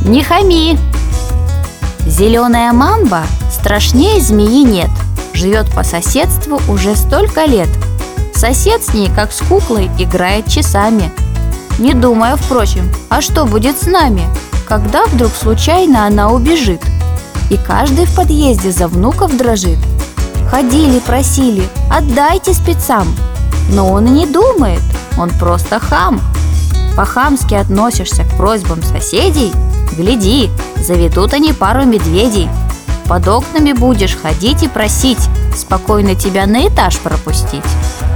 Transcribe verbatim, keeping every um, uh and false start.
Не хами! Зеленая мамба страшнее змеи нет. Живет по соседству уже столько лет. Сосед с ней, как с куклой, играет часами, не думая, впрочем, а что будет с нами, когда вдруг случайно она убежит. И каждый в подъезде за внуков дрожит. Ходили, просили, отдайте спецам. Но он и не думает, он просто хам. По-хамски относишься к просьбам соседей? Гляди, заведут они пару медведей. Под окнами будешь ходить и просить спокойно тебя на этаж пропустить.